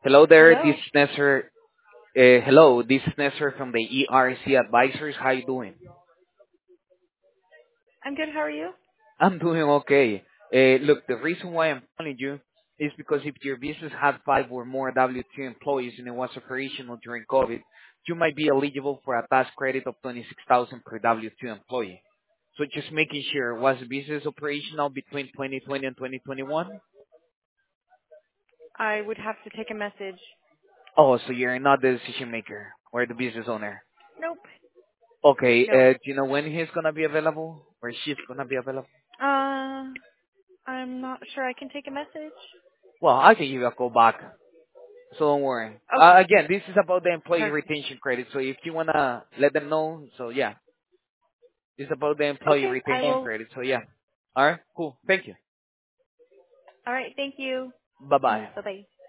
Hello there, this Hello. is Nestor. Hello, this is Nestor from the ERC Advisors. How you doing? I'm good. How are you? I'm doing okay. Look, the reason why I'm calling you is because if your business had five or more W-2 employees and it was operational during COVID, you might be eligible for a tax credit of 26,000 per W-2 employee. So just making sure, was the business operational between 2020 and 2021? I would have to take a message. Oh, so you're not the decision maker or the business owner. Nope. Okay, No. do you know when he's gonna be available or she's gonna be available? Uh, I'm not sure I can take a message. Well, I can give you a call back, so don't worry. Okay. Again, this is about the employee Perfect. retention credit, so if you wanna let them know, so yeah, it's about the employee Okay. I retention will. credit, so yeah. Alright, cool. Thank you. All right. Thank you. Bye bye. Bye bye.